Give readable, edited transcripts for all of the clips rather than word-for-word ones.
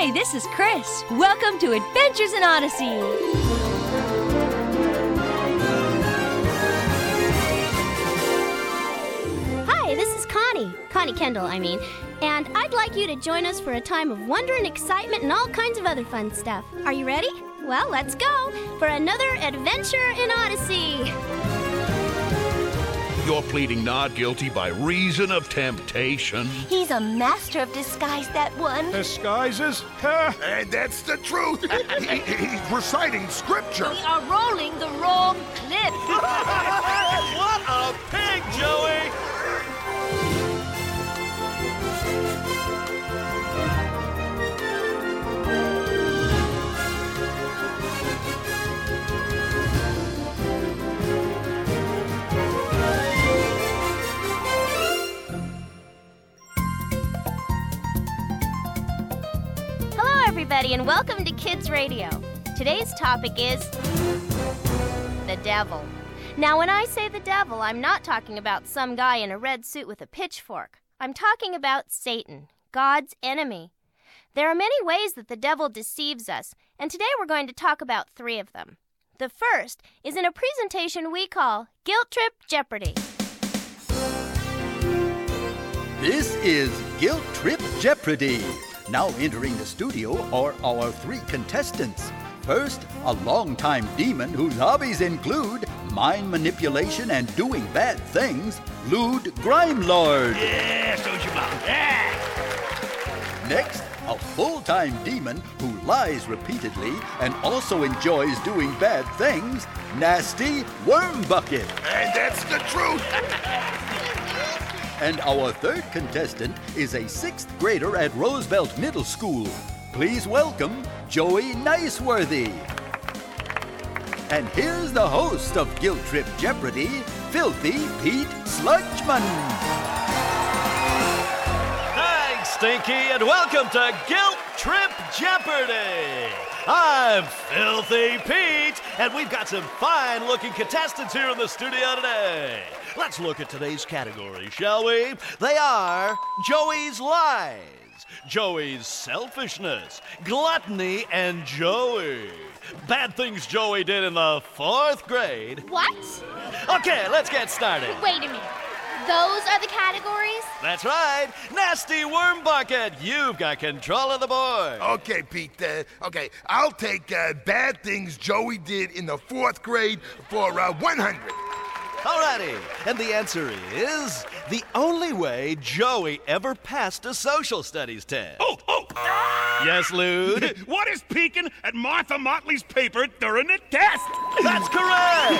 Hi, this is Chris. Welcome to Adventures in Odyssey. Hi, this is Connie Kendall, and I'd like you to join us for a time of wonder and excitement and all kinds of other fun stuff. Are you ready? Well, let's go for another Adventure in Odyssey. You're pleading not guilty by reason of temptation. He's a master of disguise, that one. Disguises? And that's the truth. He's reciting scripture. We are rolling the wrong clip. What a pig, Joey! Everybody, and welcome to Kids Radio. Today's topic is the devil. Now, when I say the devil, I'm not talking about some guy in a red suit with a pitchfork. I'm talking about Satan, God's enemy. There are many ways that the devil deceives us, and today we're going to talk about 3 of them. The first is in a presentation we call Guilt Trip Jeopardy! This is Guilt Trip Jeopardy! Now entering the studio are our 3 contestants. First, a longtime demon whose hobbies include mind manipulation and doing bad things, Lude Grimelord. Yeah, so's your mom. Yeah. Next, a full-time demon who lies repeatedly and also enjoys doing bad things, Nasty Wormbucket. And that's the truth. And our 3rd contestant is a 6th grader at Roosevelt Middle School. Please welcome Joey Niceworthy. And here's the host of Guilt Trip Jeopardy, Filthy Pete Sludgman. Thanks, Stinky, and welcome to Guilt Trip Jeopardy! I'm Filthy Pete, and we've got some fine-looking contestants here in the studio today. Let's look at today's categories, shall we? They are Joey's lies, Joey's selfishness, gluttony, and Joey. Bad things Joey did in the 4th grade. What? Okay, let's get started. Wait a minute. Those are the categories? That's right. Nasty Wormbucket, you've got control of the board. Okay, Pete. I'll take bad things Joey did in the 4th grade for 100. Alrighty, and the answer is the only way Joey ever passed a social studies test. Oh! Yes, Lude? What is peeking at Martha Motley's paper during the test? That's correct!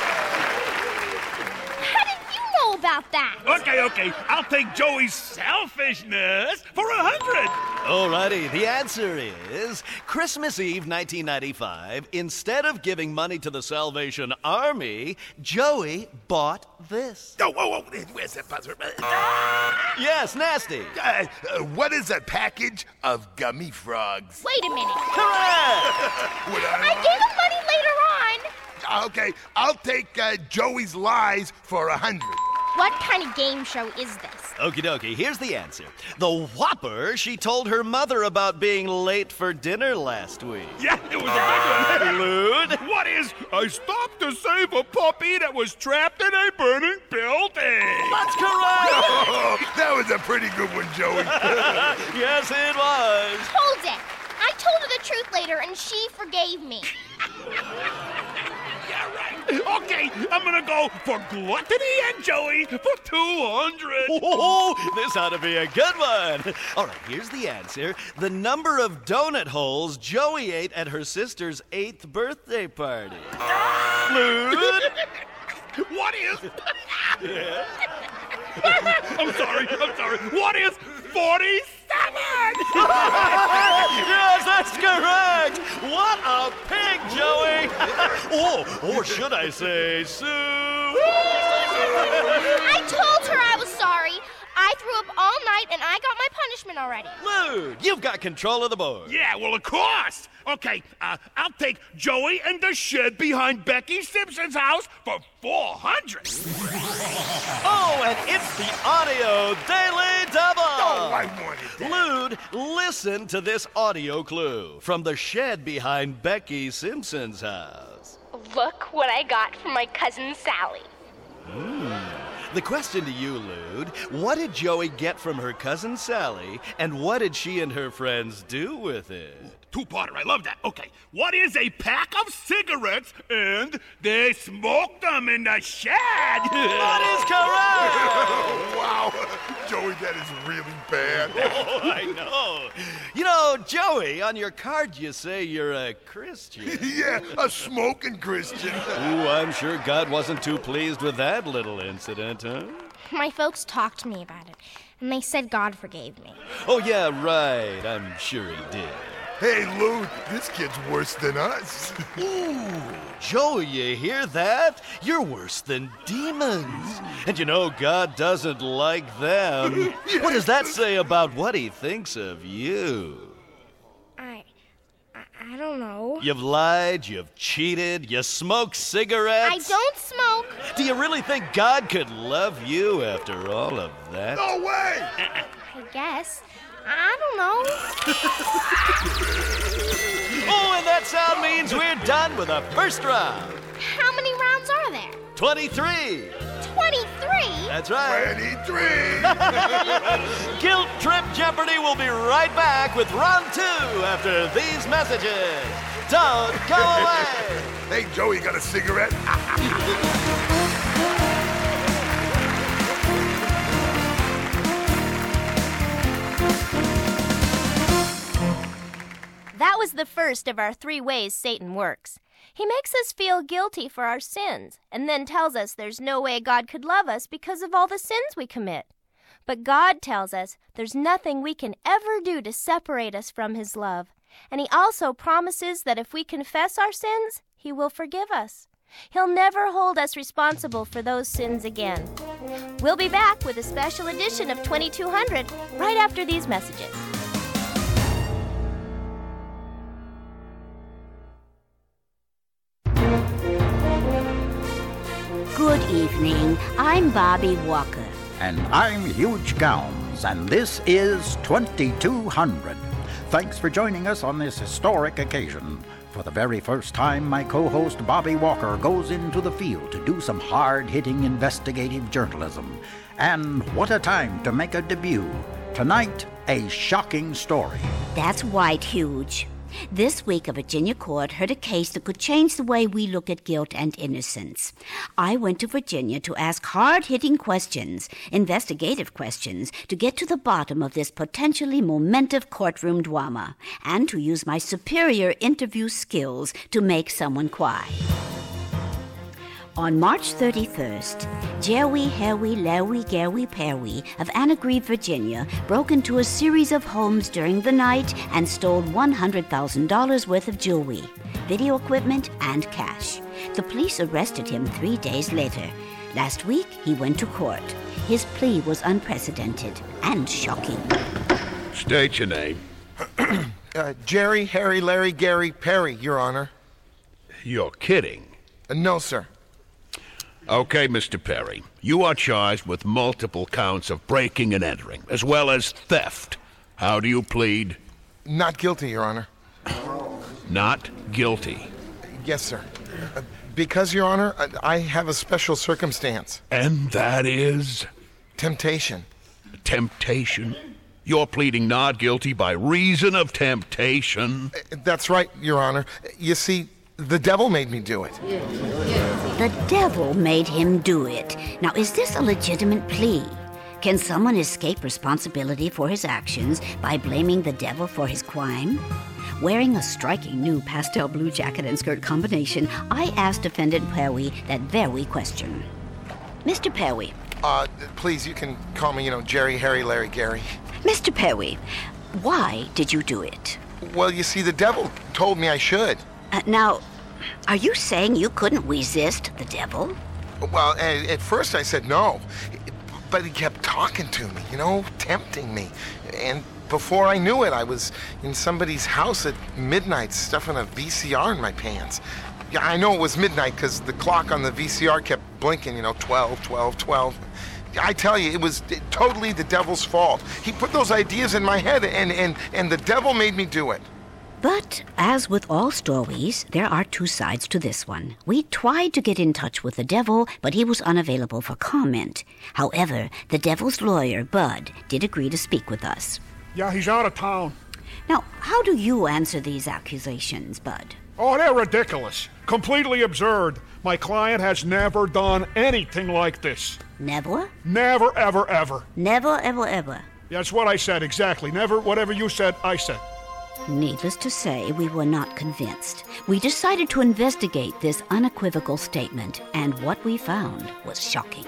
How did you know about that? Okay. I'll take Joey's selfishness for 100. Alrighty, the answer is Christmas Eve 1995, instead of giving money to the Salvation Army, Joey bought this. Whoa. Where's that buzzer? Yes, Nasty. What is a package of gummy frogs? Wait a minute. Correct! I gave him money later on. Okay, I'll take Joey's lies for 100. What kind of game show is this? Okie dokie, here's the answer. The whopper she told her mother about being late for dinner last week. Yeah, it was a good one. Lude? What is, I stopped to save a puppy that was trapped in a burning building. That's correct! Oh, that was a pretty good one, Joey. Yes, it was. Hold it. I told her the truth later, and she forgave me. Yeah, right. Okay, I'm gonna go for gluttony and Joey for 200. Oh, this ought to be a good one. All right, here's the answer. The number of donut holes Joey ate at her sister's 8th birthday party. Lude? What is... Yeah. I'm sorry. What is 47? Yes, that's correct. What a pig, Joey. Or should I say, Sue? I told her I was sorry. I threw up all night, and I got my punishment already. Lude, you've got control of the board. Yeah, well, of course. Okay, I'll take Joey and the shed behind Becky Simpson's house for 400. Oh, and it's the Audio Daily Double. Oh, Oh, I wanted that. Lude, listen to this audio clue from the shed behind Becky Simpson's house. Look what I got from my cousin Sally. The question to you, Lude, what did Joey get from her cousin Sally, and what did she and her friends do with it? Two-parter, I love that. Okay, what is a pack of cigarettes and they smoked them in the shed? That is correct! Wow, Joey, that is really bad. Oh, I know. You know, Joey, on your card you say you're a Christian. Yeah, a smoking Christian. Ooh, I'm sure God wasn't too pleased with that little incident, huh? My folks talked to me about it, and they said God forgave me. Oh, yeah, right. I'm sure he did. Hey, Lou, this kid's worse than us. Ooh, Joey, you hear that? You're worse than demons. And you know God doesn't like them. What does that say about what he thinks of you? I don't know. You've lied, you've cheated, you smoke cigarettes. I don't smoke. Do you really think God could love you after all of that? No way! I guess. I don't know. Oh, and that sound means we're done with the first round. How many rounds are there? 23. 23? That's right. 23! Guilt Trip Jeopardy will be right back with round 2 after these messages. Don't go away. Hey, Joey, you got a cigarette? That was the first of our 3 ways Satan works. He makes us feel guilty for our sins and then tells us there's no way God could love us because of all the sins we commit. But God tells us there's nothing we can ever do to separate us from His love. And He also promises that if we confess our sins, He will forgive us. He'll never hold us responsible for those sins again. We'll be back with a special edition of 2200 right after these messages. Good evening. I'm Bobby Walker. And I'm Huge Gowns, and this is 2200. Thanks for joining us on this historic occasion. For the very first time, my co-host Bobby Walker goes into the field to do some hard-hitting investigative journalism. And what a time to make a debut. Tonight, a shocking story. That's right, Huge. This week, a Virginia court heard a case that could change the way we look at guilt and innocence. I went to Virginia to ask hard-hitting questions, investigative questions, to get to the bottom of this potentially momentous courtroom drama, and to use my superior interview skills to make someone cry. On March 31st, Jerry, Harry, Larry, Gary, Perry of Anagrieve, Virginia, broke into a series of homes during the night and stole $100,000 worth of jewelry, video equipment, and cash. The police arrested him 3 days later. Last week, he went to court. His plea was unprecedented and shocking. State your name. Jerry, Harry, Larry, Gary, Perry, Your Honor. You're kidding. No, sir. Okay, Mr. Perry, you are charged with multiple counts of breaking and entering, as well as theft. How do you plead? Not guilty, Your Honor. Not guilty. Yes, sir. Because, Your Honor, I have a special circumstance. And that is? Temptation. Temptation? You're pleading not guilty by reason of temptation? That's right, Your Honor. You see, the devil made me do it. The devil made him do it. Now, is this a legitimate plea? Can someone escape responsibility for his actions by blaming the devil for his crime? Wearing a striking new pastel blue jacket and skirt combination, I asked Defendant Perry that very question. Mr. Perry. Please, you can call me, Jerry, Harry, Larry, Gary. Mr. Perry, why did you do it? Well, you see, the devil told me I should. Now, are you saying you couldn't resist the devil? Well, at first I said no, but he kept talking to me, tempting me. And before I knew it, I was in somebody's house at midnight stuffing a VCR in my pants. Yeah, I know it was midnight because the clock on the VCR kept blinking, 12, 12, 12. I tell you, it was totally the devil's fault. He put those ideas in my head, and the devil made me do it. But, as with all stories, there are two sides to this one. We tried to get in touch with the devil, but he was unavailable for comment. However, the devil's lawyer, Bud, did agree to speak with us. Yeah, he's out of town. Now, how do you answer these accusations, Bud? Oh, they're ridiculous. Completely absurd. My client has never done anything like this. Never? Never, ever, ever. Never, ever, ever. That's what I said, exactly. Never, whatever you said, I said. Needless to say, we were not convinced. We decided to investigate this unequivocal statement, and what we found was shocking.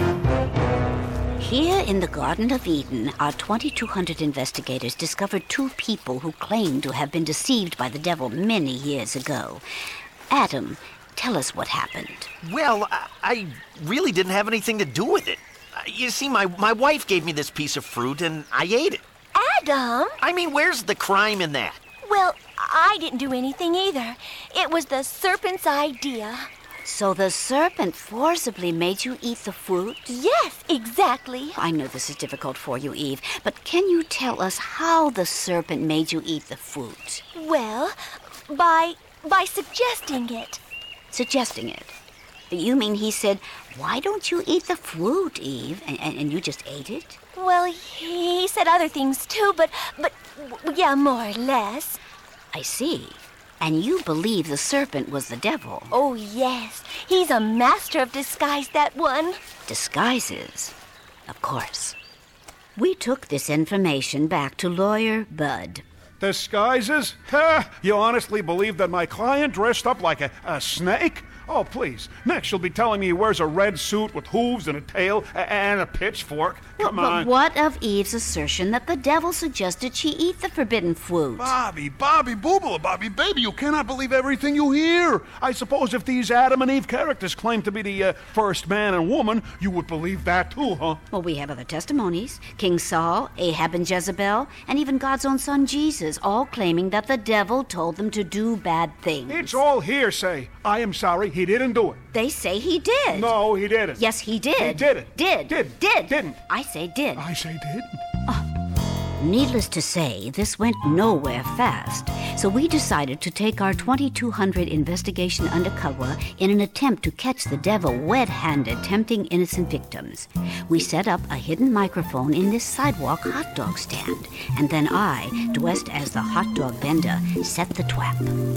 Here in the Garden of Eden, our 2,200 investigators discovered two people who claimed to have been deceived by the devil many years ago. Adam, tell us what happened. Well, I really didn't have anything to do with it. You see, my wife gave me this piece of fruit, and I ate it. Adam? I mean, where's the crime in that? Well, I didn't do anything either. It was the serpent's idea. So the serpent forcibly made you eat the fruit? Yes, exactly. I know this is difficult for you, Eve, but can you tell us how the serpent made you eat the fruit? Well, by suggesting it. Suggesting it? You mean he said, "Why don't you eat the fruit, Eve?" And you just ate it? Well, he said other things too, but yeah, more or less. I see. And you believe the serpent was the devil? Oh, yes. He's a master of disguise, that one. Disguises? Of course. We took this information back to lawyer Bud. Disguises? Ha! You honestly believe that my client dressed up like a snake? Oh, please. Next, you'll be telling me he wears a red suit with hooves and a tail and a pitchfork. Come on. But what of Eve's assertion that the devil suggested she eat the forbidden fruit? Bobby, Booble, Bobby, baby, you cannot believe everything you hear. I suppose if these Adam and Eve characters claim to be the first man and woman, you would believe that too, huh? Well, we have other testimonies. King Saul, Ahab and Jezebel, and even God's own son Jesus, all claiming that the devil told them to do bad things. It's all hearsay. I am sorry, he didn't do it. They say he did. No, he didn't. Yes, he did. He did it. Did. Didn't. I say did. I say didn't. Needless to say, this went nowhere fast, so we decided to take our 2,200 investigation undercover in an attempt to catch the devil red-handed tempting innocent victims. We set up a hidden microphone in this sidewalk hot dog stand, and then I, dressed as the hot dog vendor, set the trap.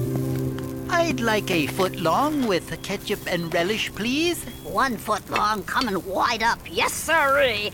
I'd like a foot long with ketchup and relish, please. 1 foot long, coming wide up. Yes, sirree.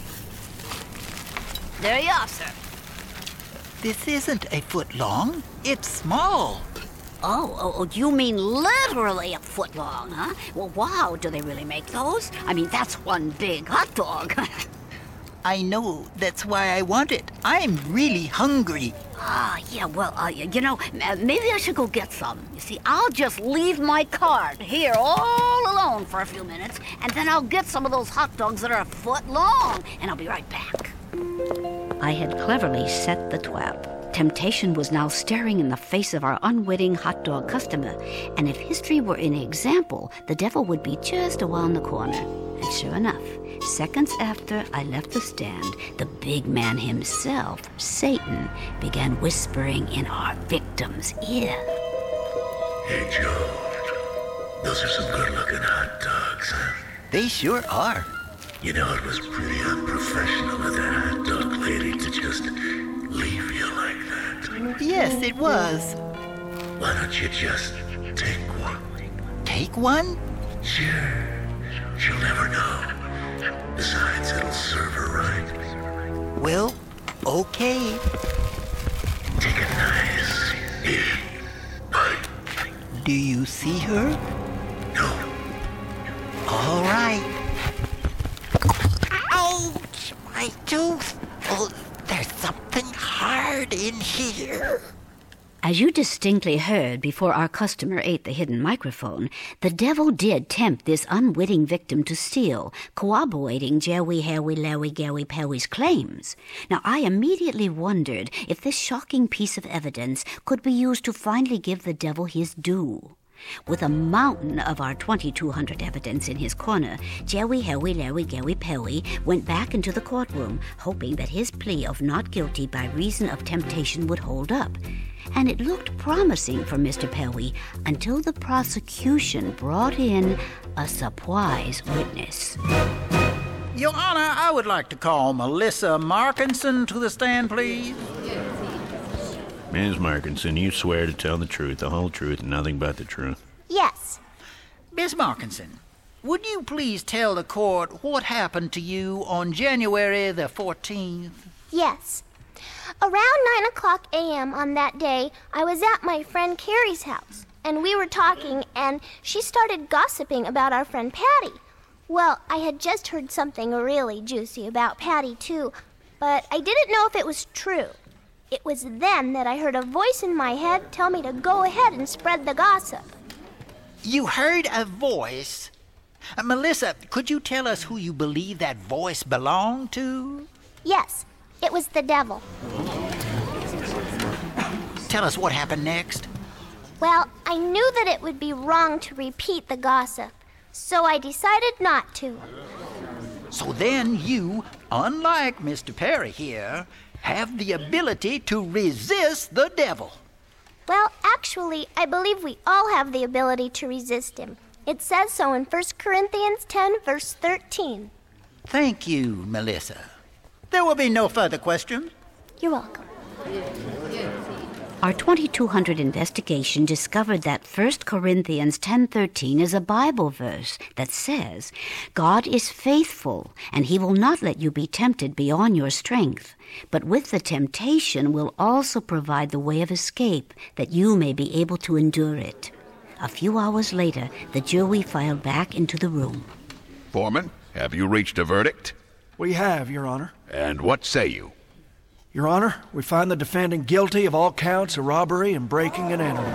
There you are, sir. This isn't a foot long. It's small. Oh, you mean literally a foot long, huh? Well, wow, do they really make those? I mean, that's one big hot dog. I know. That's why I want it. I'm really hungry. Yeah, well, maybe I should go get some. You see, I'll just leave my cart here all alone for a few minutes, and then I'll get some of those hot dogs that are a foot long, and I'll be right back. I had cleverly set the trap. Temptation was now staring in the face of our unwitting hot dog customer, and if history were any example, the devil would be just around the corner. And sure enough, seconds after I left the stand, the big man himself, Satan, began whispering in our victim's ear. Hey, Joe. Those are some good-looking hot dogs, huh? They sure are. You know, it was pretty unprofessional of that hot dog lady to just leave you like that. Yes, it was. Why don't you just take one? Take one? Sure. She'll never know. Besides, it'll serve her right. Well, okay. Take a nice big bite. Do you see her? No. All right. Ouch! My tooth! Oh, there's something hard in here. As you distinctly heard before our customer ate the hidden microphone, the devil did tempt this unwitting victim to steal, corroborating Jerry, Harry, Larry, Gary, Perry's claims. Now, I immediately wondered if this shocking piece of evidence could be used to finally give the devil his due. With a mountain of our 2200 evidence in his corner, Jerry, Harry, Larry, Gary, Perry went back into the courtroom, hoping that his plea of not guilty by reason of temptation would hold up. And it looked promising for Mr. Perry until the prosecution brought in a surprise witness. Your Honor, I would like to call Melissa Markinson to the stand, please. Ms. Markinson, you swear to tell the truth, the whole truth, and nothing but the truth? Yes. Miss Markinson, would you please tell the court what happened to you on January the 14th? Yes. Around 9 a.m. on that day, I was at my friend Carrie's house, and we were talking, and she started gossiping about our friend Patty. Well, I had just heard something really juicy about Patty, too, but I didn't know if it was true. It was then that I heard a voice in my head tell me to go ahead and spread the gossip. You heard a voice? Melissa, could you tell us who you believe that voice belonged to? Yes, it was the devil. Tell us what happened next. Well, I knew that it would be wrong to repeat the gossip, so I decided not to. So then you, unlike Mr. Perry here, have the ability to resist the devil. Well, actually, I believe we all have the ability to resist him. It says so in 1 Corinthians 10, verse 13. Thank you, Melissa. There will be no further questions. You're welcome. Our 2200 investigation discovered that 1 Corinthians 10:13 is a Bible verse that says, God is faithful, and he will not let you be tempted beyond your strength, but with the temptation will also provide the way of escape, that you may be able to endure it. A few hours later, the jury filed back into the room. Foreman, have you reached a verdict? We have, Your Honor. And what say you? Your Honor, we find the defendant guilty of all counts of robbery and breaking and entering.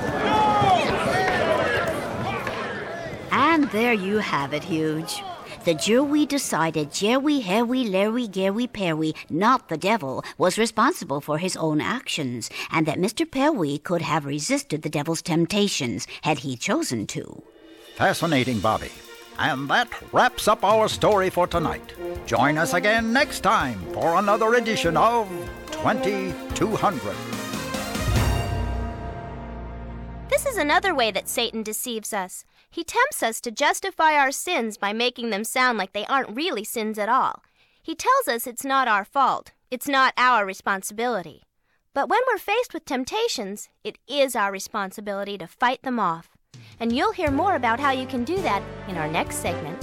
And there you have it, Huge. The jury decided Jerry, Harry, Larry, Gary, Perry, not the devil, was responsible for his own actions, and that Mr. Perry could have resisted the devil's temptations had he chosen to. Fascinating, Bobby. And that wraps up our story for tonight. Join us again next time for another edition of 2200. This is another way that Satan deceives us. He tempts us to justify our sins by making them sound like they aren't really sins at all. He tells us it's not our fault. It's not our responsibility. But when we're faced with temptations, it is our responsibility to fight them off. And you'll hear more about how you can do that in our next segment.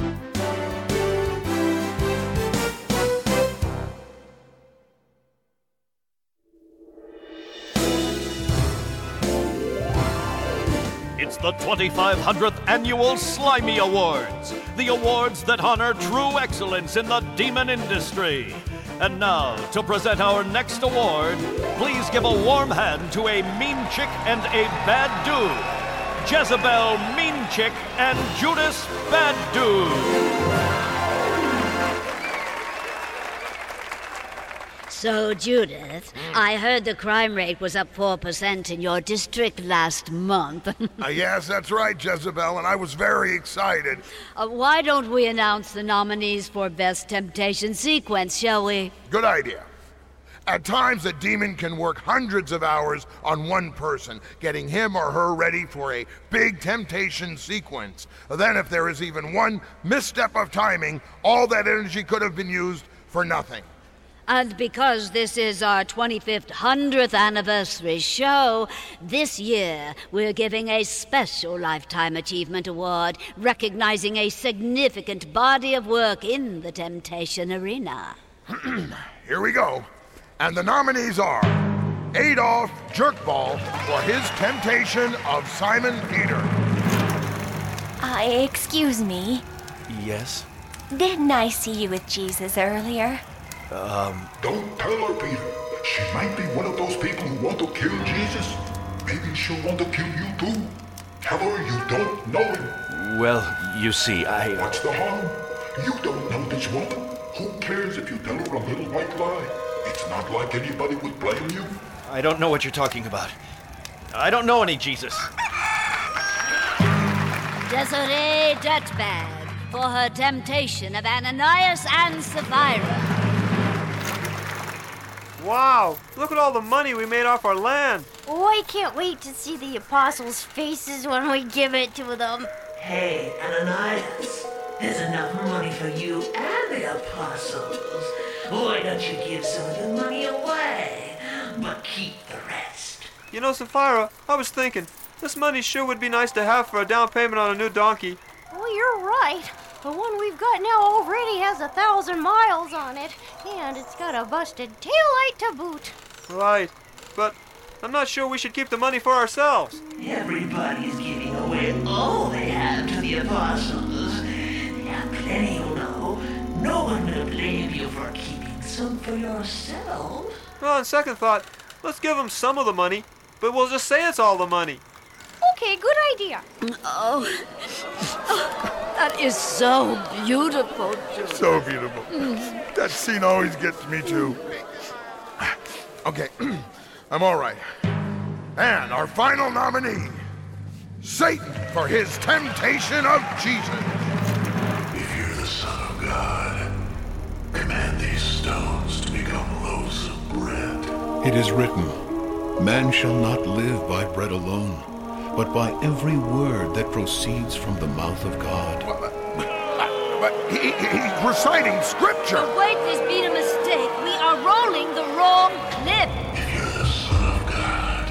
It's the 2500th Annual Slimy Awards, the awards that honor true excellence in the demon industry. And now, to present our next award, please give a warm hand to a mean chick and a bad dude. Jezebel Mean Chick and Judas Bad Dude. So, Judith, I heard the crime rate was up 4% in your district last month. Yes, that's right, Jezebel, and I was very excited. Why don't we announce the nominees for Best Temptation Sequence, shall we? Good idea. At times, a demon can work hundreds of hours on one person, getting him or her ready for a big temptation sequence. Then, if there is even one misstep of timing, all that energy could have been used for nothing. And because this is our 100th anniversary show, this year we're giving a special Lifetime Achievement Award recognizing a significant body of work in the temptation arena. Here we go. And the nominees are Adolf Jerkball for his temptation of Simon Peter. Excuse me. Yes? Didn't I see you with Jesus earlier? Don't tell her, Peter. She might be one of those people who want to kill Jesus. Maybe she'll want to kill you too. Tell her you don't know him. Well, you see, What's the harm? You don't know this woman. Who cares if you tell her a little white lie? It's not like anybody would blame you. I don't know what you're talking about. I don't know any Jesus. Desiree Dirtbag for her temptation of Ananias and Sapphira. Wow, look at all the money we made off our land. Oh, I can't wait to see the apostles' faces when we give it to them. Hey, Ananias, there's enough money for you and the apostles. Why don't you give some of the money away, but keep the rest? You know, Sapphira, I was thinking, this money sure would be nice to have for a down payment on a new donkey. Oh, you're right. The one we've got now already has 1,000 miles on it, and it's got a busted taillight to boot. Right, but I'm not sure we should keep the money for ourselves. Everybody's giving away all they have to the apostles. They have plenty, you know. No one will blame you for keeping some for yourself. Well, on second thought, let's give them some of the money, but we'll just say it's all the money. Okay, good idea. Oh, that is so beautiful, Joe. So beautiful. That scene always gets me too. Okay, I'm all right. And our final nominee, Satan for his temptation of Jesus. If you're the Son of God, command these stones to become loaves of bread. It is written, man shall not live by bread alone, but by every word that proceeds from the mouth of God. But he's reciting scripture. Oh, wait, there's been a mistake. We are rolling the wrong clip. If you're the Son of God,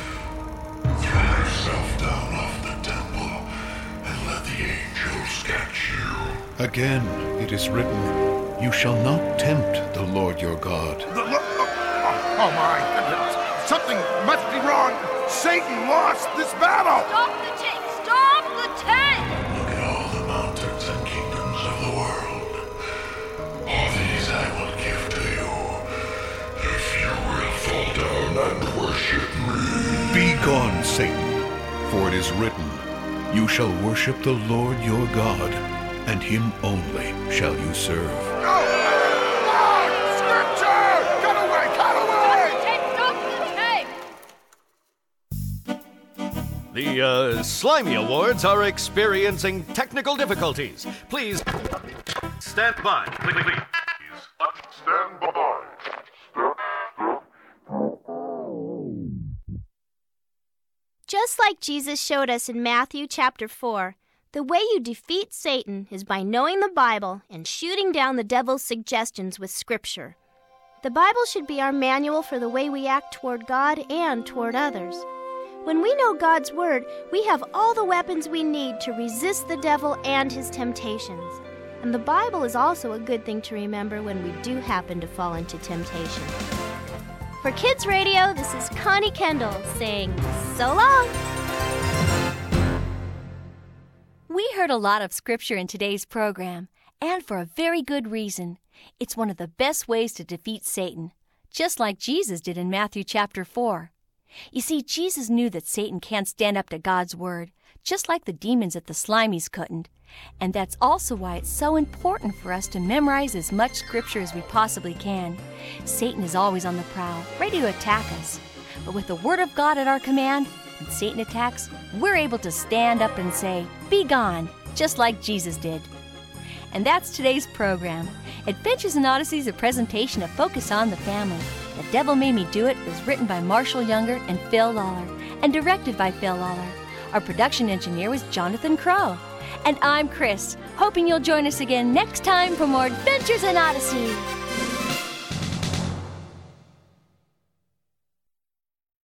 throw yourself down off the temple and let the angels catch you. Again, it is written, you shall not tempt the Lord your God. Oh my, something must be wrong. Satan lost this battle. Stop the tape! Stop the tape! Look at all the mountains and kingdoms of the world. All these I will give to you, if you will fall down and worship me. Be gone, Satan, for it is written, you shall worship the Lord your God, and him only shall you serve. No! Scripture! Cut away! Cut away! Stop the tape! The Slimy Awards are experiencing technical difficulties. Please stand by. Please. Stand by. Just like Jesus showed us in Matthew chapter 4, the way you defeat Satan is by knowing the Bible and shooting down the devil's suggestions with Scripture. The Bible should be our manual for the way we act toward God and toward others. When we know God's Word, we have all the weapons we need to resist the devil and his temptations. And the Bible is also a good thing to remember when we do happen to fall into temptation. For Kids Radio, this is Connie Kendall saying so long. We heard a lot of scripture in today's program, and for a very good reason. It's one of the best ways to defeat Satan, just like Jesus did in Matthew chapter 4. You see, Jesus knew that Satan can't stand up to God's word, just like the demons at the Slimies couldn't. And that's also why it's so important for us to memorize as much scripture as we possibly can. Satan is always on the prowl, ready to attack us. But with the word of God at our command, when Satan attacks, we're able to stand up and say, "Be gone," just like Jesus did. And that's today's program. Adventures in Odyssey is a presentation of Focus on the Family. The Devil Made Me Do It was written by Marshall Younger and Phil Lawler, and directed by Phil Lawler. Our production engineer was Jonathan Crow. And I'm Chris, hoping you'll join us again next time for more Adventures in Odyssey.